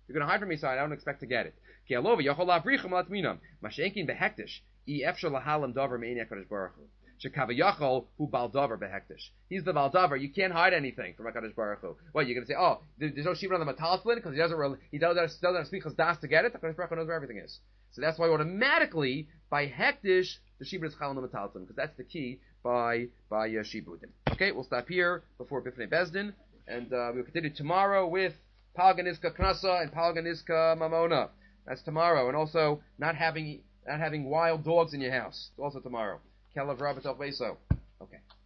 You're going to hide from me, so I don't expect to get it. Ki alova yachol lavrichim latminam. Mashenkin behektish. I efshar lahalam davar me'eni HaKadosh Baruch Hu. Shekavayachol hu baldavar behektish. He's the baldavar. You can't hide anything from HaKadosh Baruch Hu. What, you're going to say, oh, there's no shibud on the metalslin because he doesn't really, he doesn't, doesn't speak his das to get it? HaKadosh Baruch Hu knows where everything is. So that's why automatically, by hektish, the shibud is chal on the metalslin, because that's the key by, by uh, shibudim. Okay, we'll stop here before Bifnei Bezdin, and uh, we'll continue tomorrow with Palganiska Knasa and Palganiska Mamona. That's tomorrow. And also, not having not having wild dogs in your house. It's also tomorrow. Kelav Rabbat El Beso.